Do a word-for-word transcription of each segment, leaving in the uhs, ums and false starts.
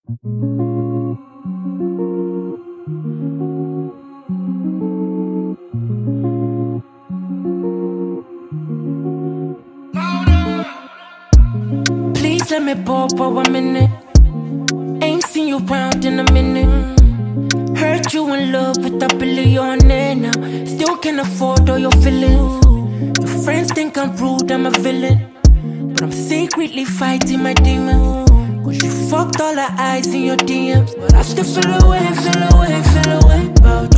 Please let me ball for a minute. Ain't seen you round in a minute. Heard you in love with a billionaire now. Still can't afford all your feelings. Your friends think I'm rude, I'm a villain, but I'm secretly fighting my demons. Cause you fucked all the eyes in your D Ms, but I still feel away, feel away, feel away about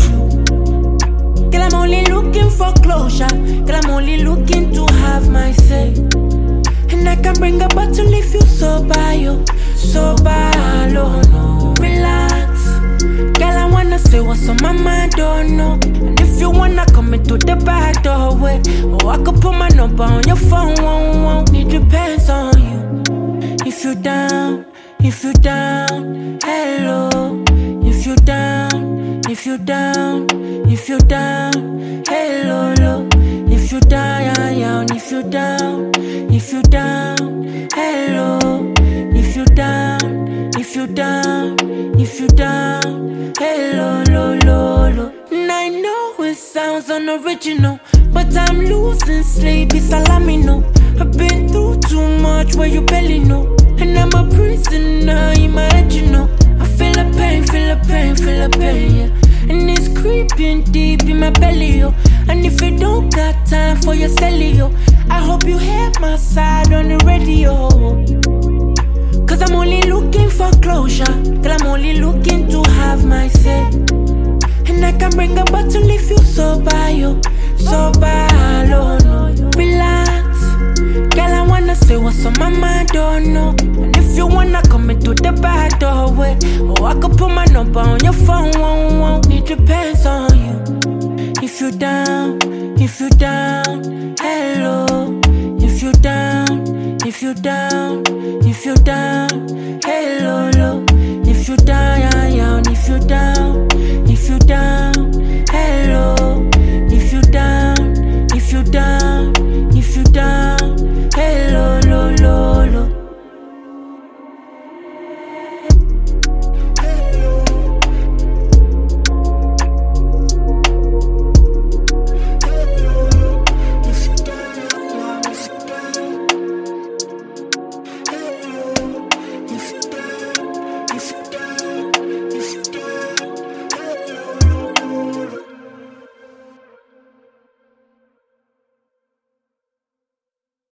you. Girl, I'm only looking for closure. Girl, I'm only looking to have my say. And I can bring a bottle if you sober, yo. Sober, no, no, relax. Girl, I wanna say what's on my mind, don't know. And if you wanna come into the back doorway, oh, I could put my number on your phone, won't, won't. It depends on you. If you down, if you down, hello. If you down, if you down, if you down, hello, lo. If you down, yeah, yeah. If you down, if you down, hello. If you down, if you down, if you down, hello, lo, lo, lo. And I know it sounds unoriginal, but I'm losing sleep, it's salami, no. I've been through too much where you barely know. And I'm a prisoner in my head, you know. I feel the pain, feel the pain, feel the pain, yeah. And it's creeping deep in my belly, yo. And if you don't got time for your celly, yo, I hope you hear my side on the radio. Cause I'm only looking for closure. Girl, I'm only looking to have my say. And I can bring a bottle if you sober, yo. Sober, no, no, relax. Girl, I wanna say what's on my mind, don't know. And if you wanna come into the back doorway, oh, I could put my number on your phone, won't, won't. It depends on you. If you down,